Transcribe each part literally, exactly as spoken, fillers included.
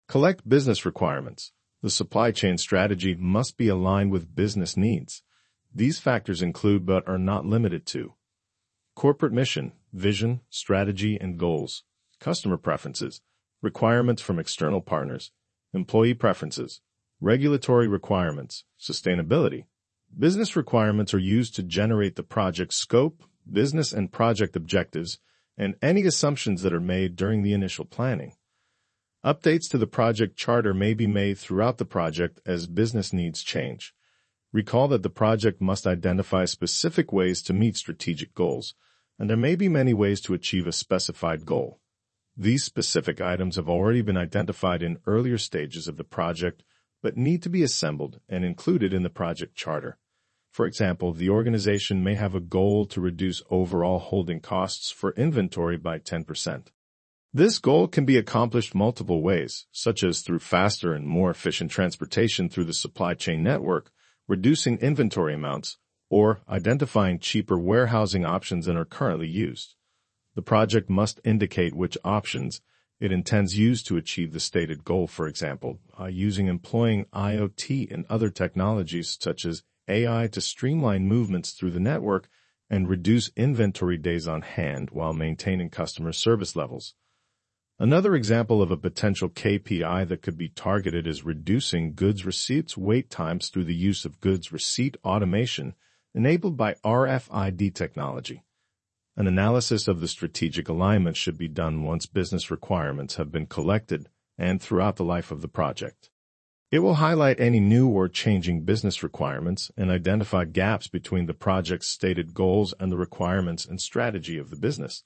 Collect business requirements. The supply chain strategy must be aligned with business needs. These factors include but are not limited to corporate mission, vision, strategy, and goals, customer preferences, requirements from external partners, employee preferences, regulatory requirements, sustainability. Business requirements are used to generate the project scope, business and project objectives, and any assumptions that are made during the initial planning. Updates to the project charter may be made throughout the project as business needs change. Recall that the project must identify specific ways to meet strategic goals, and there may be many ways to achieve a specified goal. These specific items have already been identified in earlier stages of the project, but need to be assembled and included in the project charter. For example, the organization may have a goal to reduce overall holding costs for inventory by ten percent. This goal can be accomplished multiple ways, such as through faster and more efficient transportation through the supply chain network, reducing inventory amounts, or identifying cheaper warehousing options than are currently used. The project must indicate which options it intends use to achieve the stated goal, for example, uh, using employing I O T and other technologies such as A I to streamline movements through the network and reduce inventory days on hand while maintaining customer service levels. Another example of a potential K P I that could be targeted is reducing goods receipts wait times through the use of goods receipt automation enabled by R F I D technology. An analysis of the strategic alignment should be done once business requirements have been collected and throughout the life of the project. It will highlight any new or changing business requirements and identify gaps between the project's stated goals and the requirements and strategy of the business.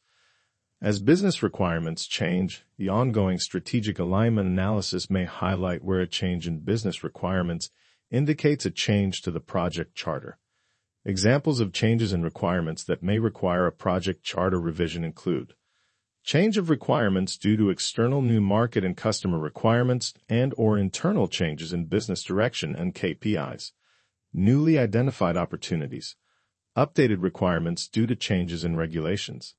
As business requirements change, the ongoing strategic alignment analysis may highlight where a change in business requirements indicates a change to the project charter. Examples of changes in requirements that may require a project charter revision include change of requirements due to external new market and customer requirements and or internal changes in business direction and K P Is, newly identified opportunities, updated requirements due to changes in regulations.